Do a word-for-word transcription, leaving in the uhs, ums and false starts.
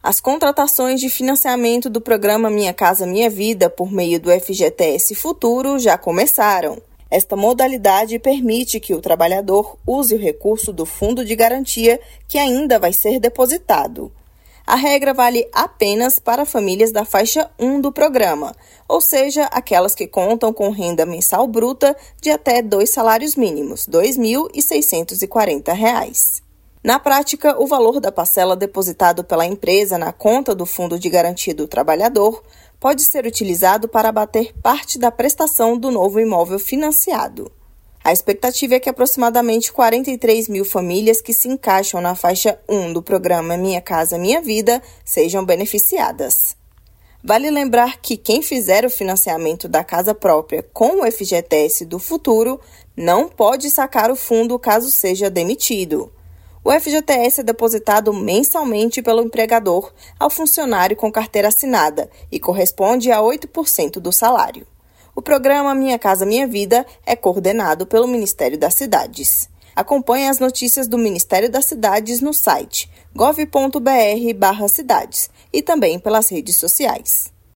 As contratações de financiamento do programa Minha Casa Minha Vida por meio do F G T S Futuro já começaram. Esta modalidade permite que o trabalhador use o recurso do fundo de garantia que ainda vai ser depositado. A regra vale apenas para famílias da faixa um do programa, ou seja, aquelas que contam com renda mensal bruta de até dois salários mínimos, dois mil seiscentos e quarenta reais. Na prática, o valor da parcela depositado pela empresa na conta do Fundo de Garantia do Trabalhador pode ser utilizado para abater parte da prestação do novo imóvel financiado. A expectativa é que aproximadamente quarenta e três mil famílias que se encaixam na faixa um do programa Minha Casa Minha Vida sejam beneficiadas. Vale lembrar que quem fizer o financiamento da casa própria com o F G T S do futuro não pode sacar o fundo caso seja demitido. O F G T S é depositado mensalmente pelo empregador ao funcionário com carteira assinada e corresponde a oito por cento do salário. O programa Minha Casa Minha Vida é coordenado pelo Ministério das Cidades. Acompanhe as notícias do Ministério das Cidades no site gov ponto br barra cidades e também pelas redes sociais.